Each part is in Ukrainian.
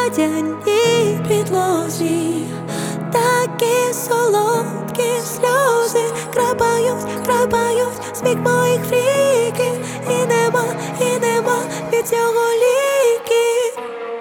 льодяній підлозі, такі солодкі сльози крапають з вік моїх фріків, і нема від цього ліків.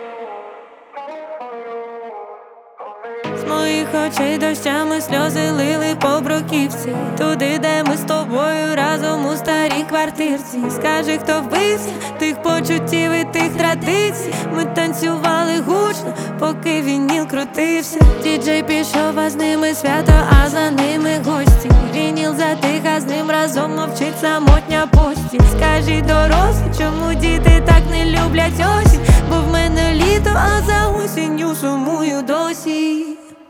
З моїх очей дощами сльози лили по бруківці, туди, де ми з тобою разом у старій квартирці. Скажи, хто вбився тих почуттів і тих традицій. Ми танцювали гучно, поки вініл крутився. Діджей пішов, а з ними свято, а за ними гості. Вініл затих, а з ним разом мовчить самотня постіль. Скажи, дорослі, чому діти так не люблять осінь? Бо в мене літо, а за осінню сумую досі.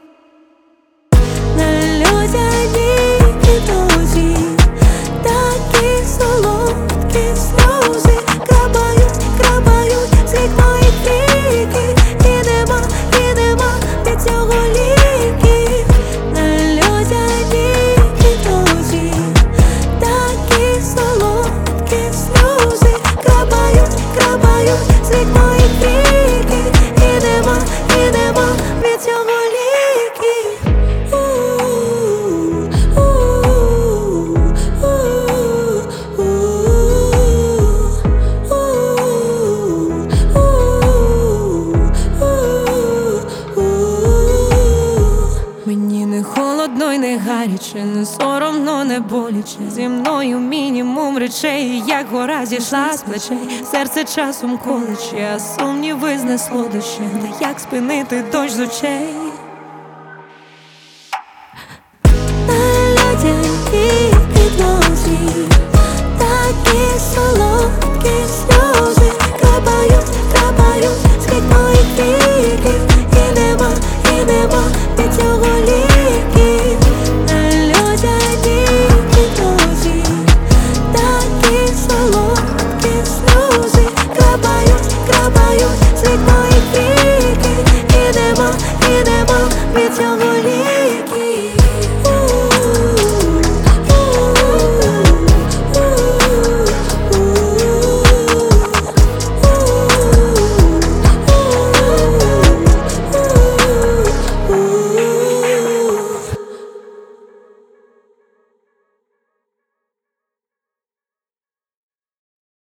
На льодяній підлозі такі солодкі сльози крапають з вік моїх фріків, і нема від цього ліків. На льодяній підлозі такі солодкі сльози крапають з вік моїх фріків, і нема від цього ліків. Мені не холодно й не гаряче, не соромно, не боляче. Зі мною мінімум речей, як гора зійшла з плечей. Серце часом колече, а сумніви знесло дощем. Та як спинити дощ з очей?